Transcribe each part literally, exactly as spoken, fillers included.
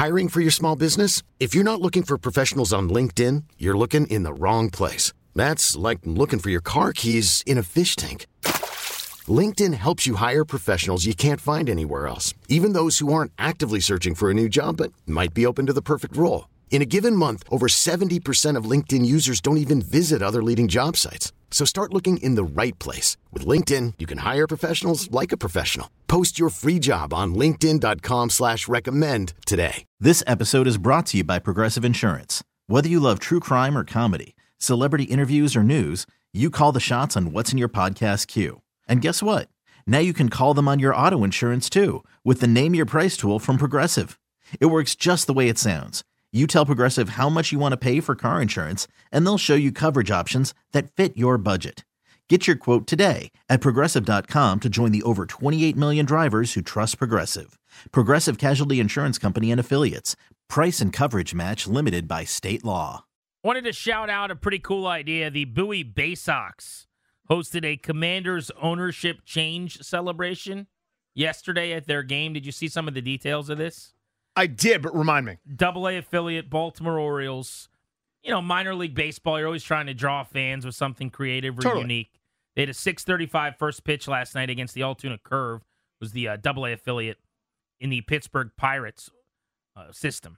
Hiring for your small business? If you're not looking for professionals on LinkedIn, you're looking in the wrong place. That's like looking for your car keys in a fish tank. LinkedIn helps you hire professionals you can't find anywhere else, even those who aren't actively searching for a new job but might be open to the perfect role. In a given month, over seventy percent of LinkedIn users don't even visit other leading job sites. So start looking in the right place. With LinkedIn, you can hire professionals like a professional. Post your free job on linkedin dot com slash recommend today. This episode is brought to you by Progressive Insurance. Whether you love true crime or comedy, celebrity interviews or news, you call the shots on what's in your podcast queue. And guess what? Now you can call them on your auto insurance too with the Name Your Price tool from Progressive. It works just the way it sounds. You tell Progressive how much you want to pay for car insurance, and they'll show you coverage options that fit your budget. Get your quote today at progressive dot com to join the over twenty-eight million drivers who trust Progressive. Progressive Casualty Insurance Company and Affiliates. Price and coverage match limited by state law. Wanted to shout out a pretty cool idea. The Bowie Bay Sox hosted a Commanders ownership change celebration yesterday at their game. Did you see some of the details of this? I did, but remind me. Double A affiliate, Baltimore Orioles. You know, minor league baseball, you're always trying to draw fans with something creative or Totally. unique. They had a six thirty-five first pitch last night against the Altoona Curve. It was the uh, Double A affiliate in the Pittsburgh Pirates uh, system.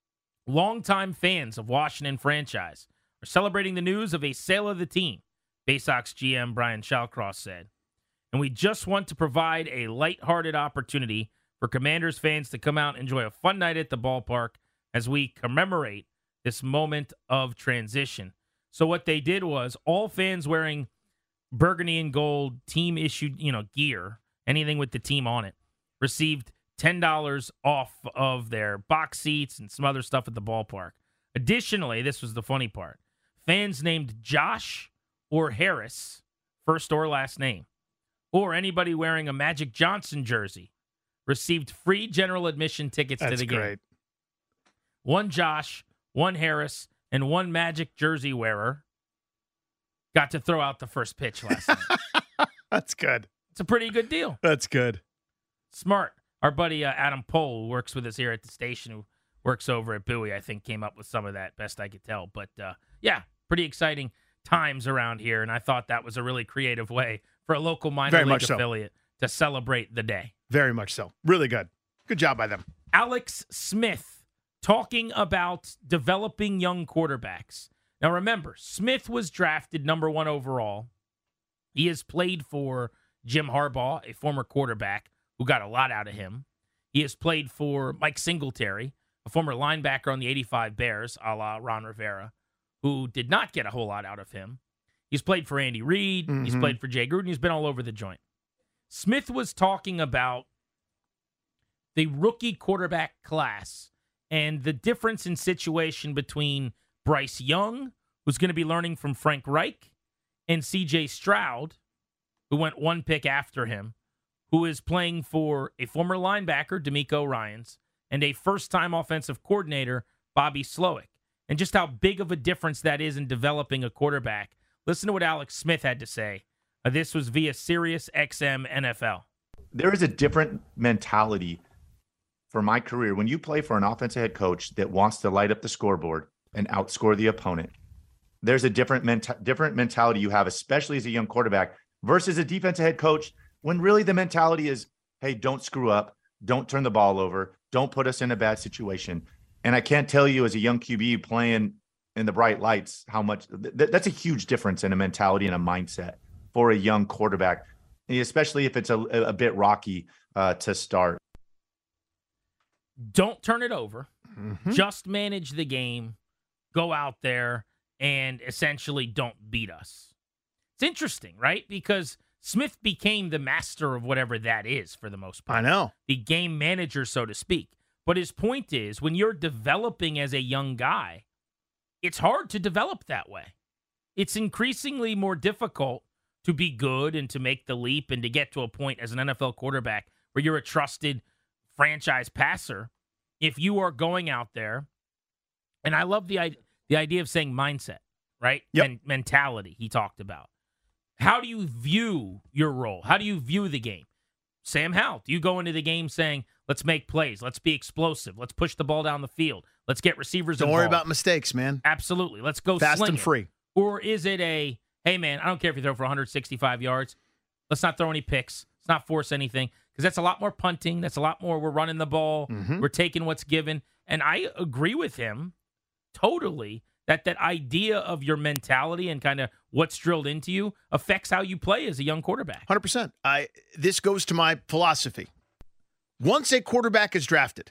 Longtime fans of Washington franchise are celebrating the news of a sale of the team, Bay Sox G M Brian Shallcross said. And we just want to provide a lighthearted opportunity for Commanders fans to come out and enjoy a fun night at the ballpark as we commemorate this moment of transition. So what they did was all fans wearing burgundy and gold team issued, you know, gear, anything with the team on it, received ten dollars off of their box seats and some other stuff at the ballpark. Additionally, this was the funny part. Fans named Josh or Harris, first or last name, or anybody wearing a Magic Johnson jersey, received free general admission tickets That's to the game. great. One Josh, one Harris, and one Magic jersey wearer got to throw out the first pitch last night. That's good. It's a pretty good deal. That's good. Smart. Our buddy uh, Adam Pohl, who works with us here at the station, who works over at Bowie, I think came up with some of that, best I could tell. But, uh, yeah, pretty exciting times around here, and I thought that was a really creative way for a local minor Very league much so. affiliate to celebrate the day. Very much so. Really good. Good job by them. Alex Smith talking about developing young quarterbacks. Now, remember, Smith was drafted number one overall. He has played for Jim Harbaugh, a former quarterback who got a lot out of him. He has played for Mike Singletary, a former linebacker on the eighty-five Bears, a la Ron Rivera, who did not get a whole lot out of him. He's played for Andy Reid. Mm-hmm. He's played for Jay Gruden. He's been all over the joint. Smith was talking about the rookie quarterback class and the difference in situation between Bryce Young, who's going to be learning from Frank Reich, and C J Stroud, who went one pick after him, who is playing for a former linebacker, D'Amico Ryans, and a first-time offensive coordinator, Bobby Slowick, and just how big of a difference that is in developing a quarterback. Listen to what Alex Smith had to say. Uh, this was via Sirius X M N F L. There is a different mentality for my career. When you play for an offensive head coach that wants to light up the scoreboard and outscore the opponent, there's a different menta- different mentality you have, especially as a young quarterback, versus a defensive head coach when really the mentality is, hey, don't screw up, don't turn the ball over, don't put us in a bad situation. And I can't tell you as a young Q B playing in the bright lights how much th- that's a huge difference in a mentality and a mindset for a young quarterback, especially if it's a, a bit rocky uh, to start. Don't turn it over. Mm-hmm. Just manage the game. Go out there and essentially don't beat us. It's interesting, right? Because Smith became the master of whatever that is for the most part. I know. The game manager, so to speak. But his point is, when you're developing as a young guy, it's hard to develop that way. It's increasingly more difficult to be good and to make the leap and to get to a point as an N F L quarterback where you're a trusted franchise passer if you are going out there. And I love the, the idea of saying mindset, right? Yep. And mentality he talked about. How do you view your role? How do you view the game? Sam Howell, do you go into the game saying, let's make plays, let's be explosive, let's push the ball down the field, let's get receivers Don't involved. worry about mistakes, man. Absolutely. Let's go Fast sling and it. free. Or is it a, hey, man, I don't care if you throw for one hundred sixty-five yards. Let's not throw any picks. Let's not force anything. Because that's a lot more punting. That's a lot more we're running the ball. Mm-hmm. We're taking what's given. And I agree with him totally that that idea of your mentality and kind of what's drilled into you affects how you play as a young quarterback. one hundred percent. I this goes to my philosophy. Once a quarterback is drafted,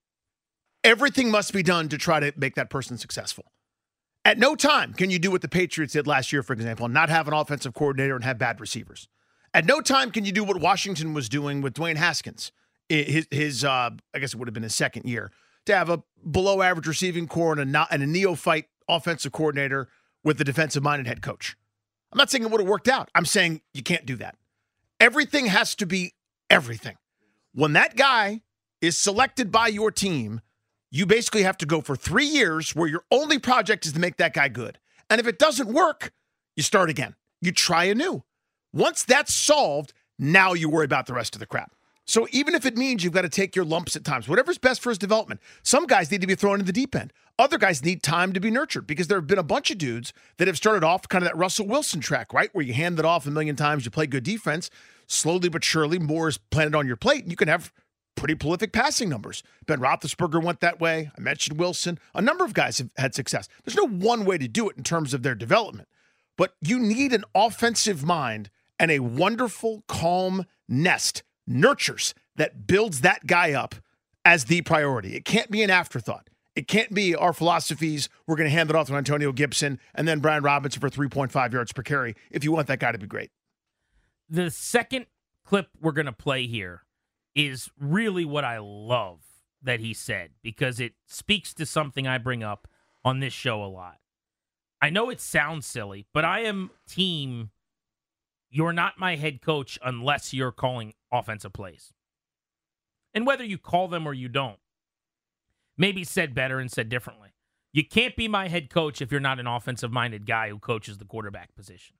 everything must be done to try to make that person successful. At no time can you do what the Patriots did last year, for example, and not have an offensive coordinator and have bad receivers. At no time can you do what Washington was doing with Dwayne Haskins, his, his uh, I guess it would have been his second year, to have a below-average receiving core and a, not, and a neophyte offensive coordinator with a defensive-minded head coach. I'm not saying it would have worked out. I'm saying you can't do that. Everything has to be everything. When that guy is selected by your team, you basically have to go for three years where your only project is to make that guy good. And if it doesn't work, you start again. You try anew. Once that's solved, now you worry about the rest of the crap. So even if it means you've got to take your lumps at times, whatever's best for his development, some guys need to be thrown in the deep end. Other guys need time to be nurtured because there have been a bunch of dudes that have started off kind of that Russell Wilson track, right? Where you hand it off a million times, you play good defense, slowly but surely more is planted on your plate, and you can have pretty prolific passing numbers. Ben Roethlisberger went that way. I mentioned Wilson. A number of guys have had success. There's no one way to do it in terms of their development, but you need an offensive mind and a wonderful, calm nest, nurtures, that builds that guy up as the priority. It can't be an afterthought. It can't be our philosophies, we're going to hand it off to Antonio Gibson and then Brian Robinson for three point five yards per carry if you want that guy to be great. The second clip we're going to play here is really what I love that he said because it speaks to something I bring up on this show a lot. I know it sounds silly, but I am team, you're not my head coach unless you're calling offensive plays. And whether you call them or you don't, maybe said better and said differently. You can't be my head coach if you're not an offensive-minded guy who coaches the quarterback position.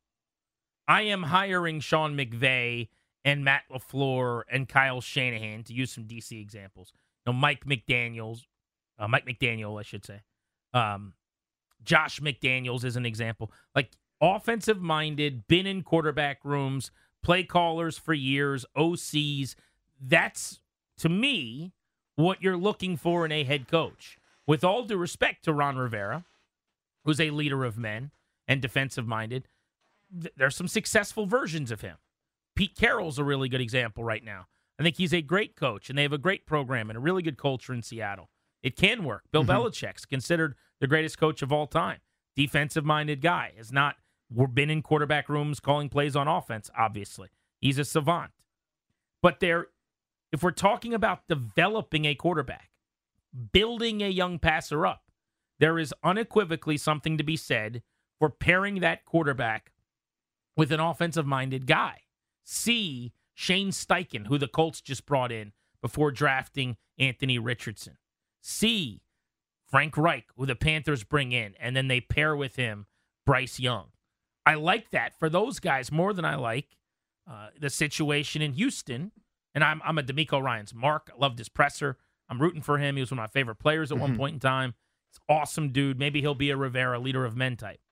I am hiring Sean McVay and Matt LaFleur and Kyle Shanahan, to use some D C examples. You know, Mike McDaniels, uh, Mike McDaniel, I should say. Um, Josh McDaniels is an example. Like, offensive-minded, been in quarterback rooms, play callers for years, O Cs. That's, to me, what you're looking for in a head coach. With all due respect to Ron Rivera, who's a leader of men and defensive-minded, th- there's some successful versions of him. Pete Carroll's a really good example right now. I think he's a great coach, and they have a great program and a really good culture in Seattle. It can work. Bill mm-hmm. Belichick's considered the greatest coach of all time. Defensive-minded guy. Has not been in quarterback rooms calling plays on offense, obviously. He's a savant. But there, if we're talking about developing a quarterback, building a young passer up, there is unequivocally something to be said for pairing that quarterback with an offensive-minded guy. See Shane Steichen, who the Colts just brought in before drafting Anthony Richardson. See Frank Reich, who the Panthers bring in, and then they pair with him Bryce Young. I like that for those guys more than I like uh, the situation in Houston. And I'm I'm a D'Amico Ryans mark. I loved his presser. I'm rooting for him. He was one of my favorite players at mm-hmm. one point in time. He's an awesome dude. Maybe he'll be a Rivera, leader of men type.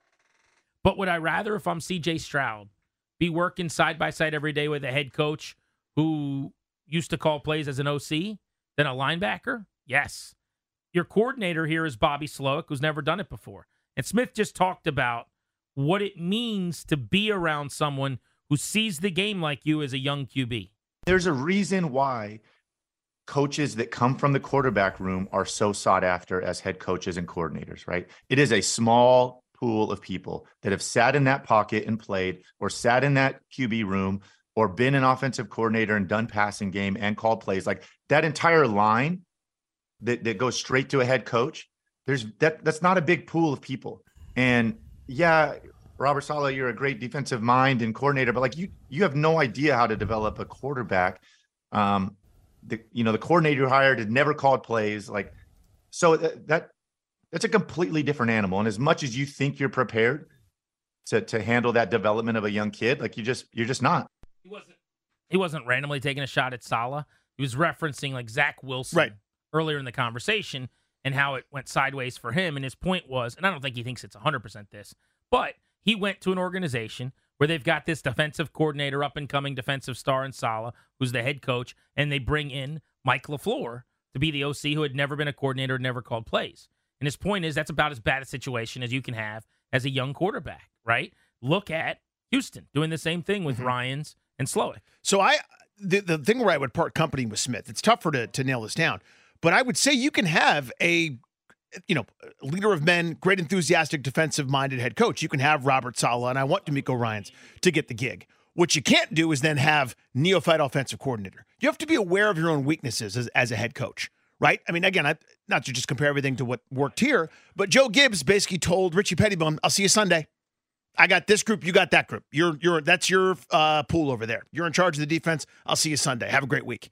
But would I rather, if I'm C J Stroud, be working side by side every day with a head coach who used to call plays as an O C than a linebacker? Yes. Your coordinator here is Bobby Slowick, who's never done it before. And Smith just talked about what it means to be around someone who sees the game like you as a young Q B. There's a reason why coaches that come from the quarterback room are so sought after as head coaches and coordinators, right? It is a small pool of people that have sat in that pocket and played, or sat in that Q B room, or been an offensive coordinator and done passing game and called plays. Like that entire line that, that goes straight to a head coach, there's that that's not a big pool of people. And yeah, Robert Saleh, you're a great defensive mind and coordinator, but like you, you have no idea how to develop a quarterback. Um, the, you know, the coordinator you hired had never called plays. Like, so that, that that's a completely different animal. And as much as you think you're prepared to, to handle that development of a young kid, like you just, you're just not. He wasn't, he wasn't randomly taking a shot at Saleh. He was referencing like Zach Wilson right. earlier in the conversation and how it went sideways for him. And his point was, and I don't think he thinks it's one hundred percent this, but he went to an organization where they've got this defensive coordinator, up-and-coming defensive star in Saleh, who's the head coach, and they bring in Mike LaFleur to be the O C who had never been a coordinator, never called plays. And his point is that's about as bad a situation as you can have as a young quarterback, right? Look at Houston doing the same thing with mm-hmm. Ryans and Slowick. So I, the, the thing where I would part company with Smith, it's tougher to, to nail this down, but I would say you can have a, you know, leader of men, great enthusiastic, defensive-minded head coach. You can have Robert Saleh, and I want DeMeco Ryans to get the gig. What you can't do is then have neophyte offensive coordinator. You have to be aware of your own weaknesses as, as a head coach, right? I mean, again, I, not to just compare everything to what worked here, but Joe Gibbs basically told Richie Pettibone, I'll see you Sunday. I got this group, you got that group. You're you're that's your uh, pool over there. You're in charge of the defense. I'll see you Sunday. Have a great week.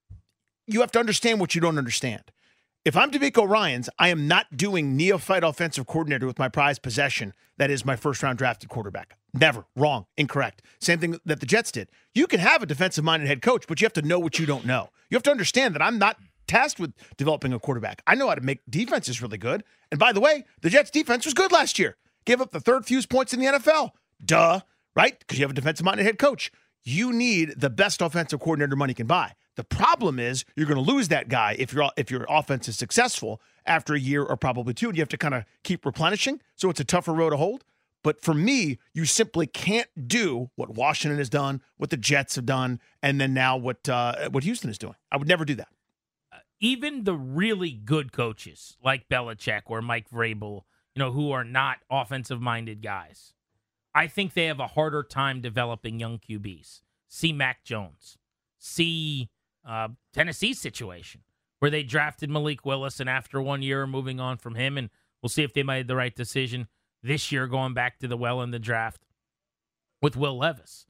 You have to understand what you don't understand. If I'm DeMeco Ryans, I am not doing neophyte offensive coordinator with my prized possession. That is my first-round drafted quarterback. Never. Wrong. Incorrect. Same thing that the Jets did. You can have a defensive-minded head coach, but you have to know what you don't know. You have to understand that I'm not tasked with developing a quarterback. I know how to make defenses really good. And by the way, the Jets' defense was good last year. Gave up the third fewest points in the N F L. Duh. Right? Because you have a defensive-minded head coach. You need the best offensive coordinator money can buy. The problem is you're going to lose that guy if your if your offense is successful after a year or probably two, and you have to kind of keep replenishing. So it's a tougher road to hold. But for me, you simply can't do what Washington has done, what the Jets have done, and then now what uh, what Houston is doing. I would never do that. Uh, even the really good coaches like Belichick or Mike Vrabel, you know, who are not offensive-minded guys, I think they have a harder time developing young Q Bs. See Mac Jones. See uh, Tennessee's situation where they drafted Malik Willis, and after one year moving on from him, and we'll see if they made the right decision this year going back to the well in the draft with Will Levis.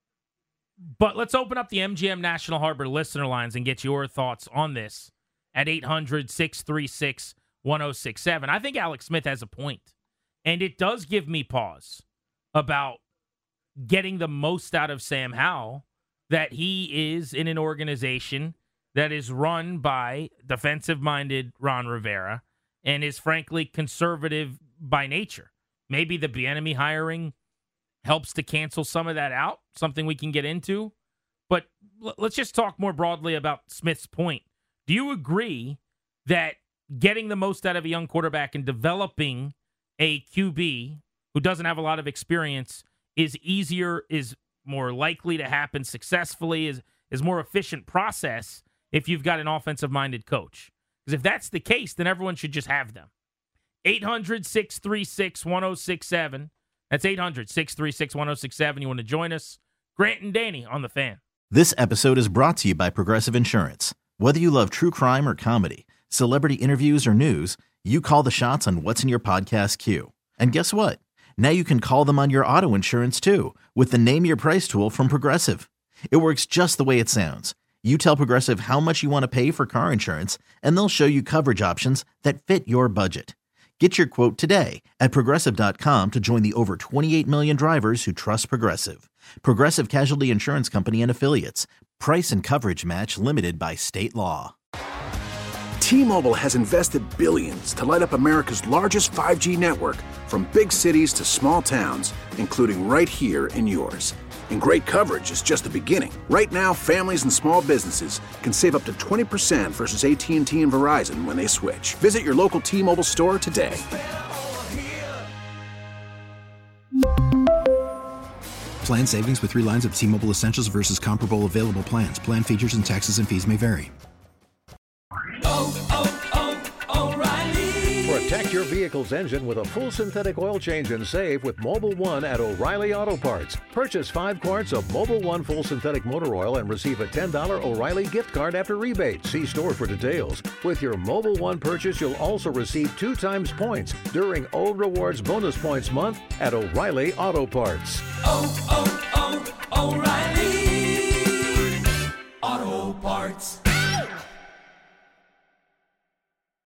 But let's open up the M G M National Harbor listener lines and get your thoughts on this at eight hundred, six three six, one oh six seven. I think Alex Smith has a point, and it does give me pause about getting the most out of Sam Howell, that he is in an organization that is run by defensive-minded Ron Rivera and is frankly conservative by nature. Maybe the Bieniemy hiring helps to cancel some of that out, something we can get into. But l- let's just talk more broadly about Smith's point. Do you agree that getting the most out of a young quarterback and developing a Q B who doesn't have a lot of experience is easier, is more likely to happen successfully, is is more efficient process if you've got an offensive-minded coach? Because if that's the case, then everyone should just have them. eight hundred, six three six, one oh six seven. That's eight hundred, six three six, one oh six seven. You want to join us? Grant and Danny on The Fan. This episode is brought to you by Progressive Insurance. Whether you love true crime or comedy, celebrity interviews or news, you call the shots on what's in your podcast queue. And guess what? Now you can call them on your auto insurance too with the Name Your Price tool from Progressive. It works just the way it sounds. You tell Progressive how much you want to pay for car insurance, and they'll show you coverage options that fit your budget. Get your quote today at Progressive dot com to join the over twenty-eight million drivers who trust Progressive. Progressive Casualty Insurance Company and Affiliates. Price and coverage match limited by state law. T-Mobile has invested billions to light up America's largest five G network, from big cities to small towns, including right here in yours. And great coverage is just the beginning. Right now, families and small businesses can save up to twenty percent versus A T and T and Verizon when they switch. Visit your local T-Mobile store today. Plan savings with three lines of T-Mobile Essentials versus comparable available plans. Plan features and taxes and fees may vary. Oh, oh, oh, O'Reilly. Protect your vehicle's engine with a full synthetic oil change and save with Mobil one at O'Reilly Auto Parts. Purchase five quarts of Mobil one full synthetic motor oil and receive a ten dollars O'Reilly gift card after rebate. See store for details. With your Mobil one purchase, you'll also receive two times points during O Rewards Bonus Points Month at O'Reilly Auto Parts. Oh, oh, oh, O'Reilly Auto Parts.